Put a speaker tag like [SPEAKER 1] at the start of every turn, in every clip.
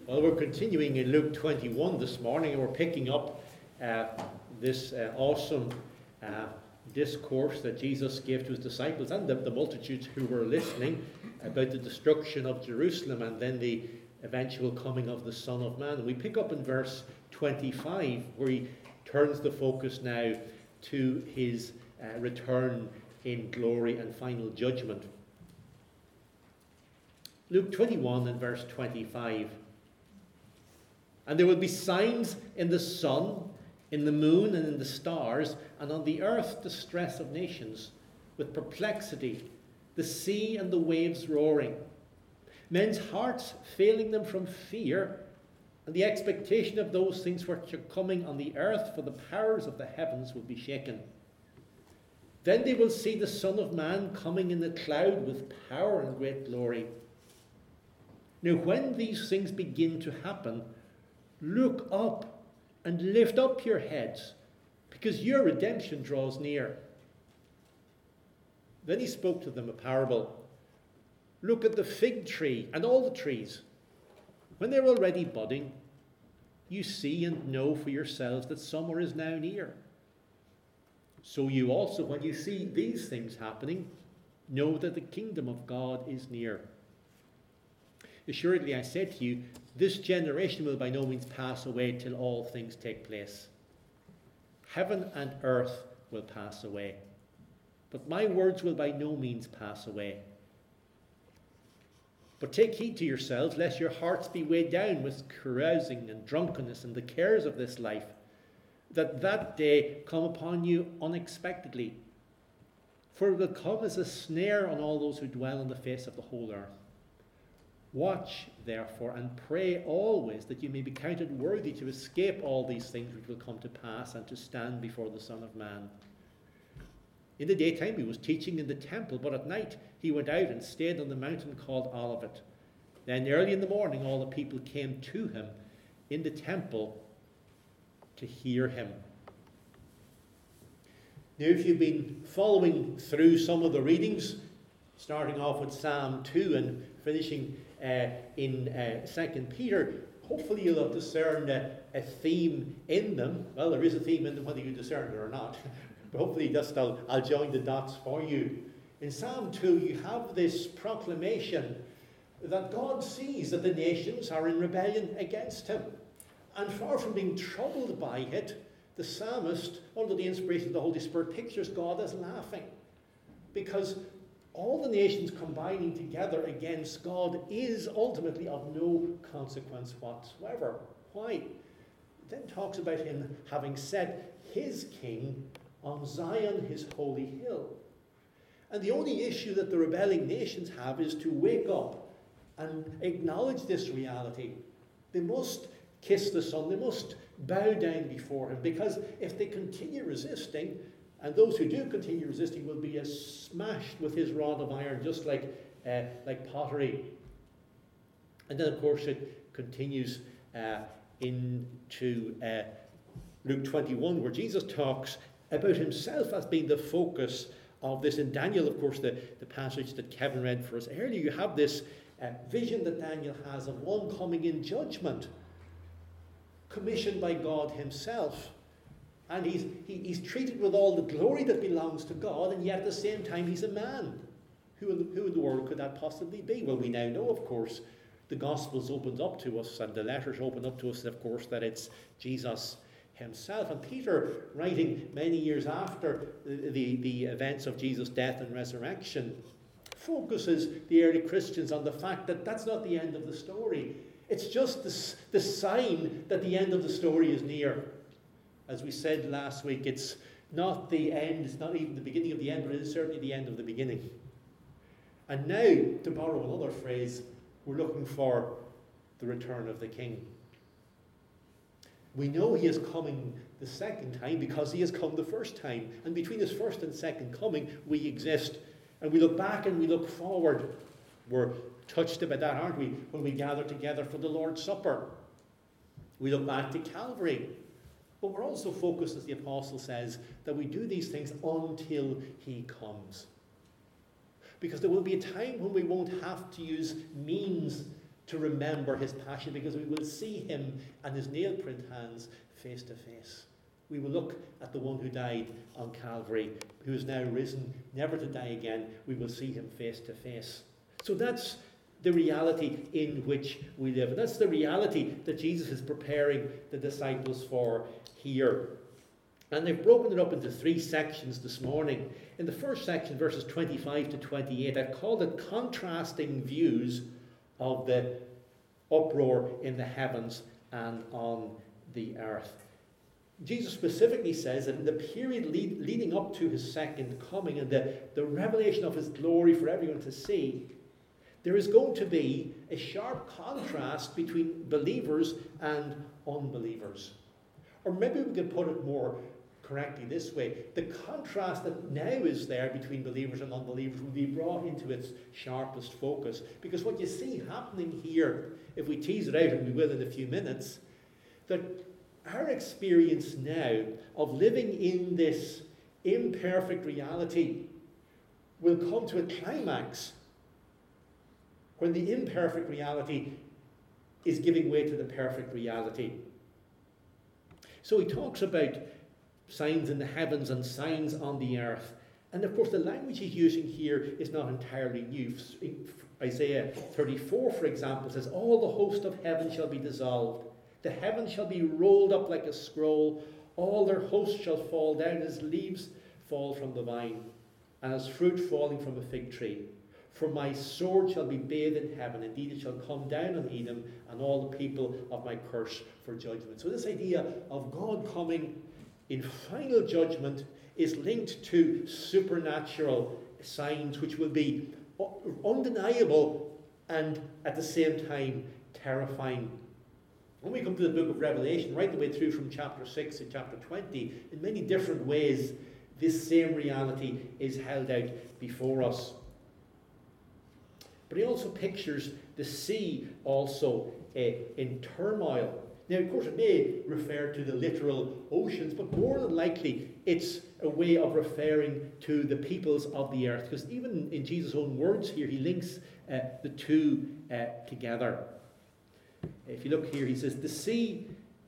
[SPEAKER 1] Well, we're continuing in Luke 21 this morning, and we're picking up this awesome discourse that Jesus gave to his disciples and the multitudes who were listening about the destruction of Jerusalem and then the eventual coming of the Son of Man. And we pick up in verse 25, where he turns the focus now to his return in glory and final judgment. Luke 21 and verse 25. And there will be signs in the sun, in the moon, and in the stars, and on the earth distress of nations, with perplexity, the sea and the waves roaring, men's hearts failing them from fear, and the expectation of those things which are coming on the earth, for the powers of the heavens will be shaken. Then they will see the Son of Man coming in the cloud with power and great glory. Now when these things begin to happen, look up and lift up your heads, because your redemption draws near. Then he spoke to them a parable. Look at the fig tree and all the trees. When they're already budding, you see and know for yourselves that summer is now near. So you also, when you see these things happening, know that the kingdom of God is near. Assuredly, I say to you, this generation will by no means pass away till all things take place. Heaven and earth will pass away, but my words will by no means pass away. But take heed to yourselves, lest your hearts be weighed down with carousing and drunkenness and the cares of this life, that day come upon you unexpectedly. For it will come as a snare on all those who dwell on the face of the whole earth. Watch, therefore, and pray always that you may be counted worthy to escape all these things which will come to pass and to stand before the Son of Man. In the daytime he was teaching in the temple, but at night he went out and stayed on the mountain called Olivet. Then early in the morning all the people came to him in the temple to hear him. Now, if you've been following through some of the readings, starting off with Psalm 2 and finishing in 2 Peter, hopefully you'll have discerned a theme in them. Well, there is a theme in them whether you discern it or not. But hopefully just I'll join the dots for you. In Psalm 2 you have this proclamation that God sees that the nations are in rebellion against him. And far from being troubled by it, the psalmist, under the inspiration of the Holy Spirit, pictures God as laughing. Because all the nations combining together against God is ultimately of no consequence whatsoever. Why? It then talks about him having set his king on Zion, his holy hill. And the only issue that the rebelling nations have is to wake up and acknowledge this reality. They must kiss the Son, they must bow down before him, because if they continue resisting, and those who do continue resisting will be as smashed with his rod of iron, just like pottery. And then, of course, it continues into Luke 21, where Jesus talks about himself as being the focus of this. In Daniel, of course, the passage that Kevin read for us earlier, you have this vision that Daniel has of one coming in judgment, commissioned by God himself. And he's treated with all the glory that belongs to God, and yet at the same time he's a man. Who in the world could that possibly be? Well, we now know, of course, the Gospels opened up to us, and the letters opened up to us, of course, that it's Jesus himself. And Peter, writing many years after the events of Jesus' death and resurrection, focuses the early Christians on the fact that that's not the end of the story. It's just the sign that the end of the story is near. As we said last week, it's not the end, it's not even the beginning of the end, but it is certainly the end of the beginning. And now, to borrow another phrase, we're looking for the return of the King. We know he is coming the second time because he has come the first time. And between his first and second coming, we exist. And we look back and we look forward. We're touched about that, aren't we, when we gather together for the Lord's Supper. We look back to Calvary. But we're also focused, as the apostle says, that we do these things until he comes. Because there will be a time when we won't have to use means to remember his passion, because we will see him and his nail print hands face to face. We will look at the one who died on Calvary, who is now risen, never to die again. We will see him face to face. So that's the reality in which we live. And that's the reality that Jesus is preparing the disciples for here. And they've broken it up into 3 sections this morning. In the first section, verses 25 to 28, I've called it contrasting views of the uproar in the heavens and on the earth. Jesus specifically says that in the period leading up to his second coming and the revelation of his glory for everyone to see, there is going to be a sharp contrast between believers and unbelievers. Or maybe we could put it more correctly this way: the contrast that now is there between believers and unbelievers will be brought into its sharpest focus. Because what you see happening here, if we tease it out, and we will in a few minutes, that our experience now of living in this imperfect reality will come to a climax when the imperfect reality is giving way to the perfect reality. So he talks about signs in the heavens and signs on the earth. And of course the language he's using here is not entirely new. Isaiah 34, for example, says, "All the host of heaven shall be dissolved. The heavens shall be rolled up like a scroll. All their hosts shall fall down as leaves fall from the vine, and as fruit falling from a fig tree. For my sword shall be bathed in heaven. Indeed, it shall come down on Edom and all the people of my curse for judgment." So this idea of God coming in final judgment is linked to supernatural signs which will be undeniable and at the same time terrifying. When we come to the book of Revelation, right the way through from chapter 6 to chapter 20, in many different ways, this same reality is held out before us. But he also pictures the sea also in turmoil. Now, of course, it may refer to the literal oceans, but more than likely it's a way of referring to the peoples of the earth. Because even in Jesus' own words here, he links the two together. If you look here, he says, the sea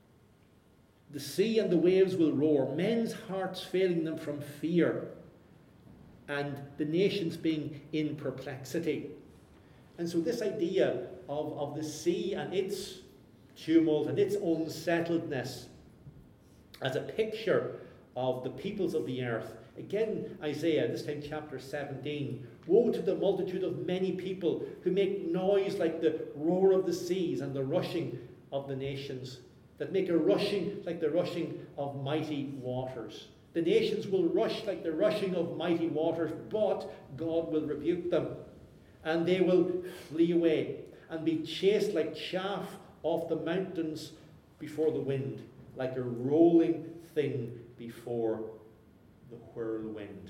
[SPEAKER 1] and the waves will roar, men's hearts failing them from fear, and the nations being in perplexity. And so this idea of the sea and its tumult and its unsettledness as a picture of the peoples of the earth. Again, Isaiah, this time chapter 17. "Woe to the multitude of many people who make noise like the roar of the seas and the rushing of the nations, that make a rushing like the rushing of mighty waters. The nations will rush like the rushing of mighty waters, but God will rebuke them, and they will flee away and be chased like chaff off the mountains before the wind, like a rolling thing before the whirlwind."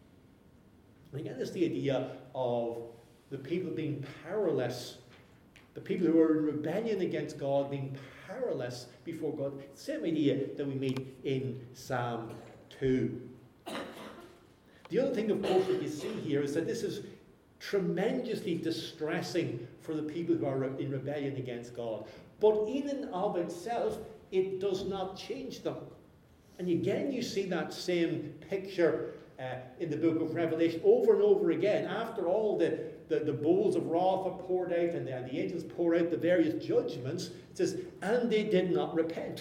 [SPEAKER 1] And again, it's the idea of the people being powerless, the people who are in rebellion against God being powerless before God. Same idea that we meet in Psalm 2. The other thing, of course, that you see here is that this is tremendously distressing for the people who are in rebellion against God. But in and of itself, it does not change them. And again, you see that same picture in the book of Revelation over and over again. After all the bowls of wrath are poured out and the angels pour out the various judgments, it says, "And they did not repent."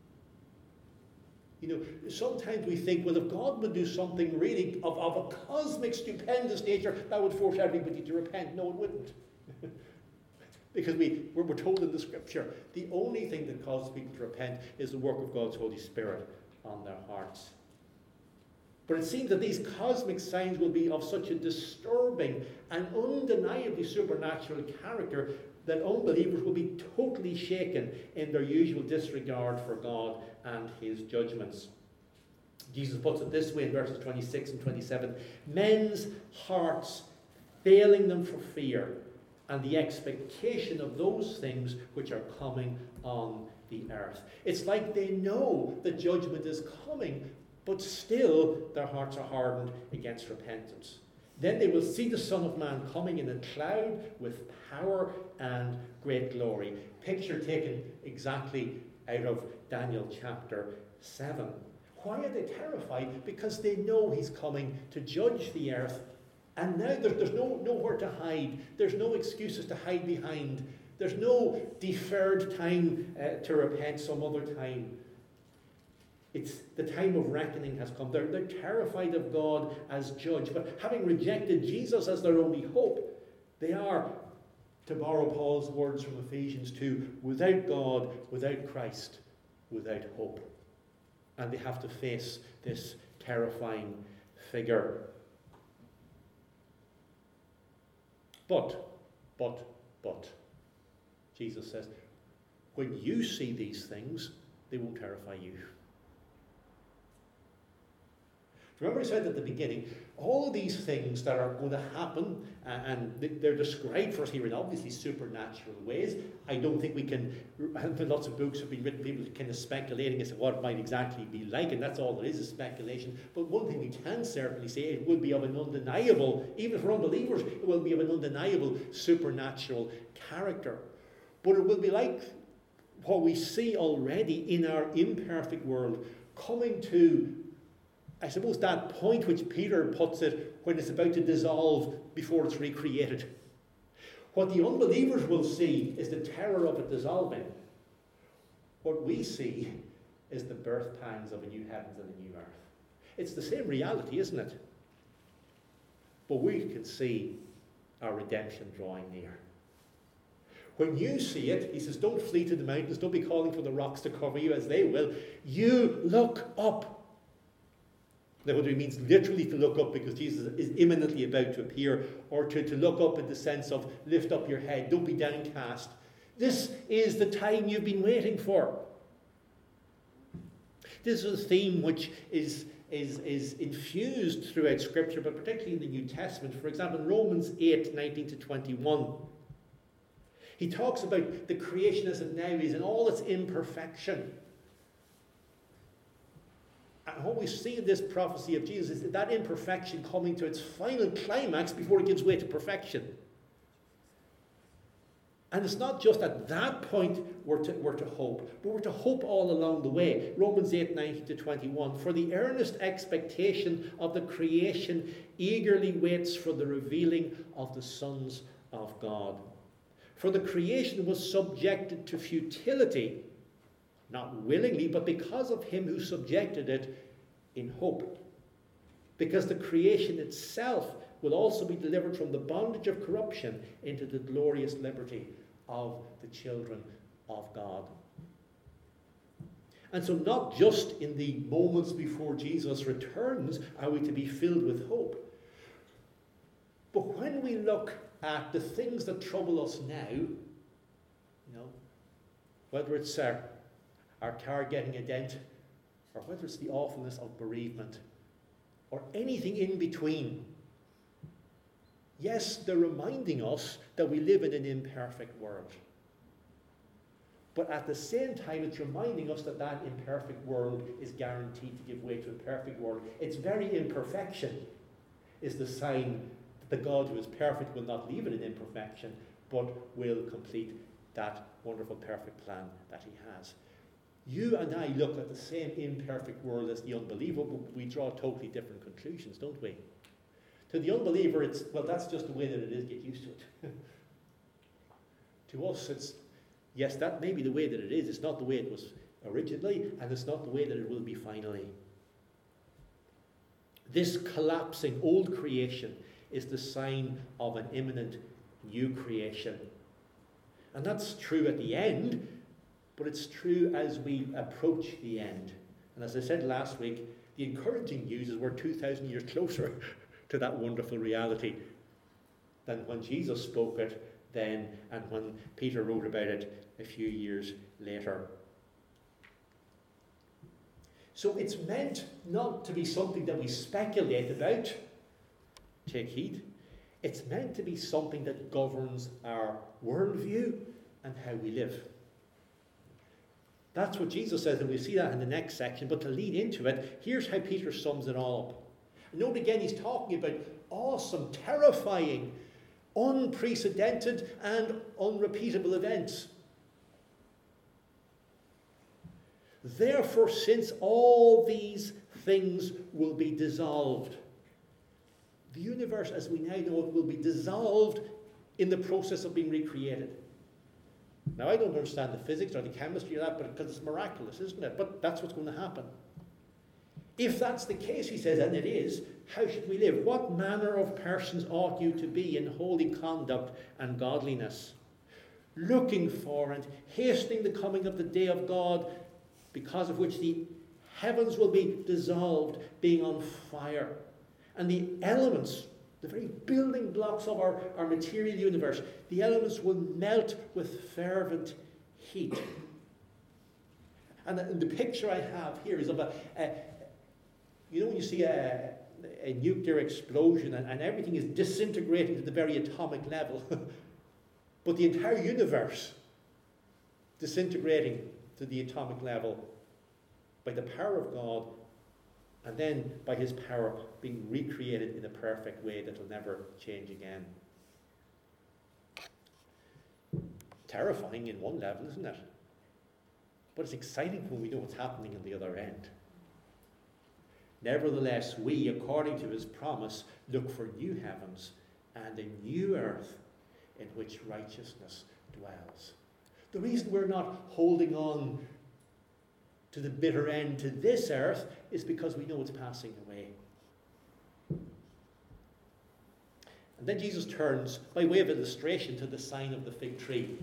[SPEAKER 1] You know, sometimes we think, well, if God would do something really of a cosmic, stupendous nature, that would force everybody to repent. No, it wouldn't. Because we're told in the scripture, the only thing that causes people to repent is the work of God's Holy Spirit on their hearts. But it seems that these cosmic signs will be of such a disturbing and undeniably supernatural character that unbelievers will be totally shaken in their usual disregard for God and his judgments. Jesus puts it this way in verses 26 and 27. "Men's hearts failing them for fear, and the expectation of those things which are coming on the earth." It's like they know that judgment is coming, but still their hearts are hardened against repentance. Then they will see the Son of Man coming in a cloud with power and great glory. Picture taken exactly out of Daniel chapter 7. Why are they terrified? Because they know he's coming to judge the earth. And now there's nowhere to hide. There's no excuses to hide behind. There's no deferred time to repent some other time. It's the time of reckoning has come. They're terrified of God as judge. But having rejected Jesus as their only hope, they are, to borrow Paul's words from Ephesians 2, without God, without Christ, without hope. And they have to face this terrifying figure. But, Jesus says, when you see these things, they won't terrify you. Remember I said at the beginning, all of these things that are going to happen, and they're described for us here in obviously supernatural ways. I don't think we can, lots of books have been written, people kind of speculating as to what it might exactly be like, and that's all there is speculation. But one thing we can certainly say, it will be of an undeniable, even for unbelievers, it will be of an undeniable supernatural character. But it will be like what we see already in our imperfect world, coming to, I suppose, that point which Peter puts it, when it's about to dissolve before it's recreated. What the unbelievers will see is the terror of it dissolving. What we see is the birth pangs of a new heavens and a new earth. It's the same reality, isn't it? But we can see our redemption drawing near. When you see it, he says, don't flee to the mountains, don't be calling for the rocks to cover you as they will. You look up. Now, whether he means literally to look up because Jesus is imminently about to appear, or to look up in the sense of lift up your head, don't be downcast. This is the time you've been waiting for. This is a theme which is infused throughout Scripture, but particularly in the New Testament. For example, in Romans 8, 19 to 21, he talks about the creation as it now is and all its imperfection. And what we see in this prophecy of Jesus is that imperfection coming to its final climax before it gives way to perfection. And it's not just at that point we're to hope, but we're to hope all along the way. Romans 8, 19 to 21. For the earnest expectation of the creation eagerly waits for the revealing of the sons of God. For the creation was subjected to futility, not willingly, but because of him who subjected it in hope. Because the creation itself will also be delivered from the bondage of corruption into the glorious liberty of the children of God. And so not just in the moments before Jesus returns are we to be filled with hope. But when we look at the things that trouble us now, whether it's our car getting a dent, or whether it's the awfulness of bereavement, or anything in between. Yes, they're reminding us that we live in an imperfect world. But at the same time, it's reminding us that that imperfect world is guaranteed to give way to a perfect world. Its very imperfection is the sign that the God who is perfect will not leave it in imperfection, but will complete that wonderful perfect plan that he has. You and I look at the same imperfect world as the unbeliever, but we draw totally different conclusions, don't we? To the unbeliever, it's, well, that's just the way that it is, get used to it. To us, it's, yes, that may be the way that it is. It's not the way it was originally, and it's not the way that it will be finally. This collapsing old creation is the sign of an imminent new creation. And that's true at the end, but it's true as we approach the end. And as I said last week, the encouraging news is we're 2,000 years closer to that wonderful reality than when Jesus spoke it then and when Peter wrote about it a few years later. So it's meant not to be something that we speculate about. Take heed. It's meant to be something that governs our worldview and how we live. That's what Jesus says, and we'll see that in the next section. But to lead into it, here's how Peter sums it all up. Note again, he's talking about awesome, terrifying, unprecedented and unrepeatable events. Therefore, since all these things will be dissolved, the universe as we now know it will be dissolved in the process of being recreated. Now, I don't understand the physics or the chemistry of that, but because it's miraculous, isn't it? But that's what's going to happen. If that's the case, he says, and it is, how should we live? What manner of persons ought you to be in holy conduct and godliness, looking for and hastening the coming of the day of God, because of which the heavens will be dissolved, being on fire, and the elements, the very building blocks of our material universe, the elements will melt with fervent heat. And the picture I have here is of when you see a nuclear explosion and everything is disintegrating to the very atomic level, but the entire universe disintegrating to the atomic level by the power of God, and then by his power being recreated in a perfect way that will never change again. Terrifying in one level, isn't it? But it's exciting when we know what's happening on the other end. Nevertheless, we, according to his promise, look for new heavens and a new earth in which righteousness dwells. The reason we're not holding on to the bitter end to this earth is because we know it's passing away. And then Jesus turns, by way of illustration, to the sign of the fig tree.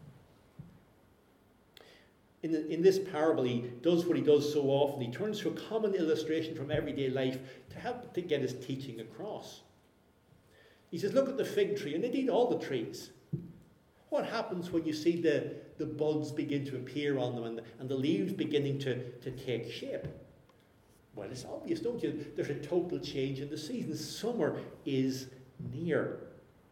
[SPEAKER 1] In this parable, he does what he does so often. He turns to a common illustration from everyday life to help to get his teaching across. He says, look at the fig tree, and indeed all the trees. What happens when you see the buds begin to appear on them and the leaves beginning to take shape? Well, it's obvious, don't you? There's a total change in the season. Summer is near.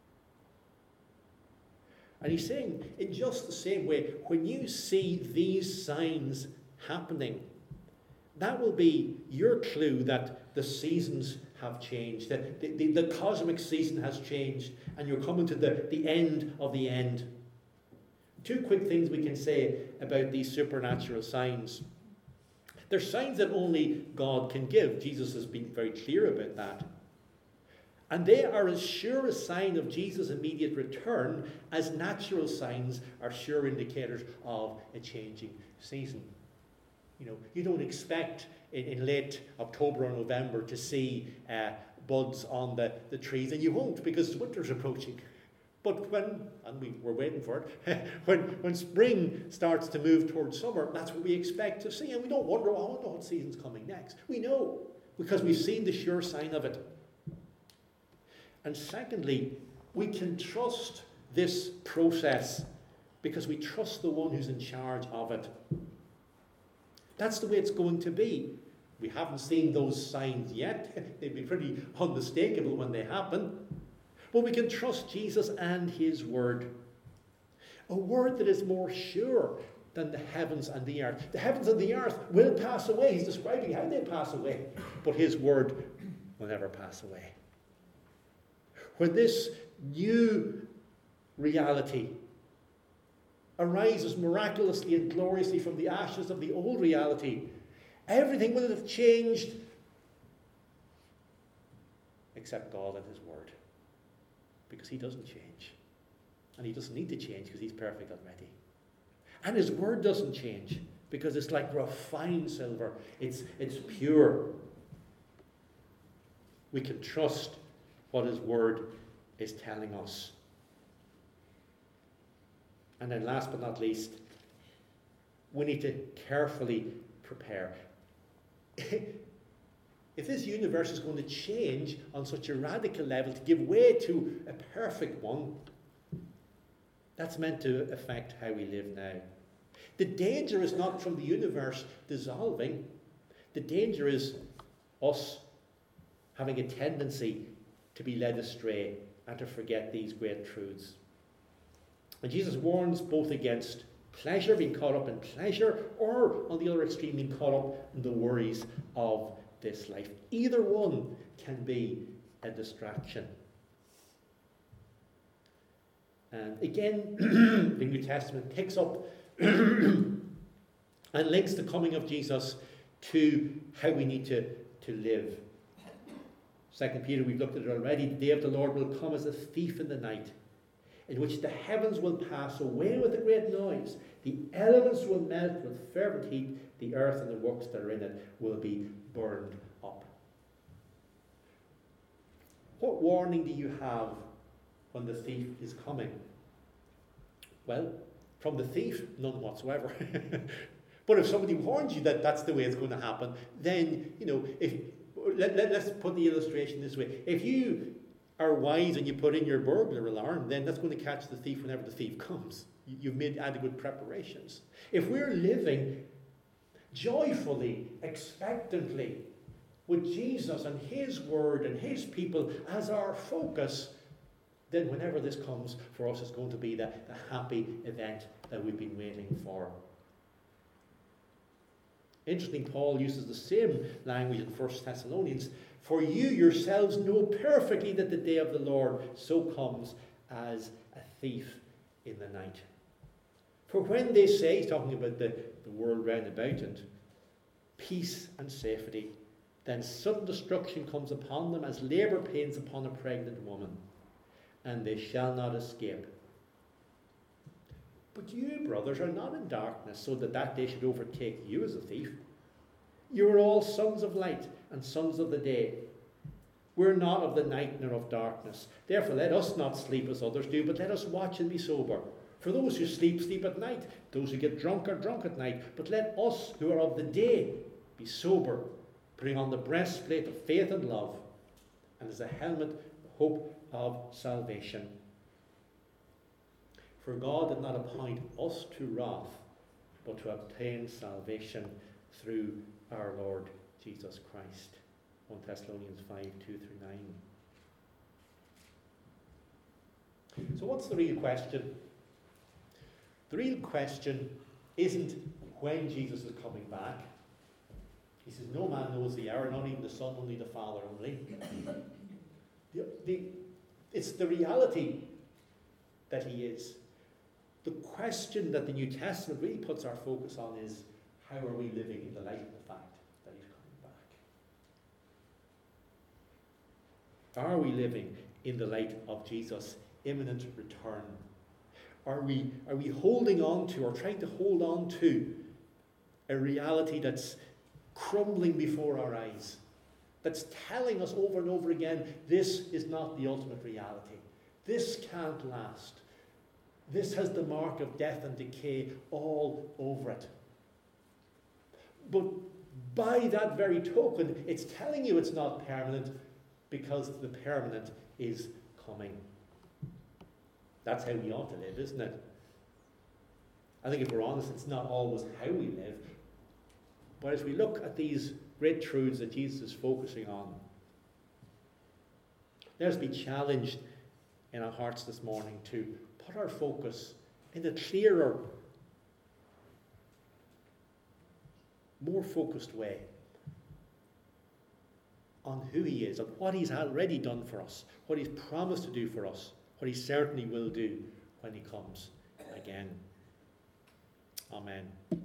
[SPEAKER 1] And he's saying, in just the same way, when you see these signs happening, that will be your clue that the seasons have changed, that the cosmic season has changed, and you're coming to the end of the end. Two quick things we can say about these supernatural signs. They're signs that only God can give. Jesus has been very clear about that. And they are as sure a sign of Jesus' immediate return as natural signs are sure indicators of a changing season. You don't expect in late October or November to see buds on the trees, and you won't because winter's approaching. But we're waiting for it, when spring starts to move towards summer, that's what we expect to see. And we don't wonder, I wonder what season's coming next. We know, because we've seen the sure sign of it. And secondly, we can trust this process because we trust the one who's in charge of it. That's the way it's going to be. We haven't seen those signs yet. They'd be pretty unmistakable when they happen. But we can trust Jesus and his word. A word that is more sure than the heavens and the earth. The heavens and the earth will pass away. He's describing how they pass away. But his word will never pass away. When this new reality arises miraculously and gloriously from the ashes of the old reality, everything will have changed except God and his word. Because he doesn't change. And he doesn't need to change because he's perfect already. And his word doesn't change because it's like refined silver. It's pure. We can trust what his word is telling us. And then last but not least, we need to carefully prepare. If this universe is going to change on such a radical level to give way to a perfect one, that's meant to affect how we live now. The danger is not from the universe dissolving. The danger is us having a tendency to be led astray and to forget these great truths. And Jesus warns both against pleasure, being caught up in pleasure, or on the other extreme, being caught up in the worries of this life. Either one can be a distraction. And again, the New Testament picks up and links the coming of Jesus to how we need to live. 2 Peter, we've looked at it already. The day of the Lord will come as a thief in the night, in which the heavens will pass away with a great noise. The elements will melt with fervent heat. The earth and the works that are in it will be burned up. What warning do you have when the thief is coming? Well, from the thief, none whatsoever. But if somebody warns you that that's the way it's going to happen, then, let's put the illustration this way. If you are wise and you put in your burglar alarm, then that's going to catch the thief whenever the thief comes. You've made adequate preparations. If we're living joyfully, expectantly, with Jesus and his word and his people as our focus, then whenever this comes for us, it's going to be the happy event that we've been waiting for. Interesting, Paul uses the same language in 1 Thessalonians. For you yourselves know perfectly that the day of the Lord so comes as a thief in the night. For when they say, he's talking about the world round about, and peace and safety, then sudden destruction comes upon them as labour pains upon a pregnant woman, and they shall not escape. But you, brothers, are not in darkness, so that day should overtake you as a thief. You are all sons of light and sons of the day. We're not of the night nor of darkness. Therefore let us not sleep as others do, but let us watch and be sober. For those who sleep, sleep at night. Those who get drunk are drunk at night. But let us who are of the day be sober, putting on the breastplate of faith and love, and as a helmet, the hope of salvation. For God did not appoint us to wrath, but to obtain salvation through our Lord Jesus Christ. 1 Thessalonians 5, 2-9. So what's the real question? The real question isn't when Jesus is coming back. He says, no man knows the hour, not even the Son, only the Father only. It's the reality that he is. The question that the New Testament really puts our focus on is, how are we living in the light of the fact that he's coming back? Are we living in the light of Jesus' imminent return? Are we holding on to, or trying to hold on to, a reality that's crumbling before our eyes, that's telling us over and over again, this is not the ultimate reality. This can't last. This has the mark of death and decay all over it. But by that very token, it's telling you it's not permanent, because the permanent is coming. That's how we ought to live, isn't it? I think if we're honest, it's not always how we live. But as we look at these great truths that Jesus is focusing on, let us be challenged in our hearts this morning to put our focus in a clearer, more focused way on who he is, on what he's already done for us, what he's promised to do for us, what he certainly will do when he comes again. Amen.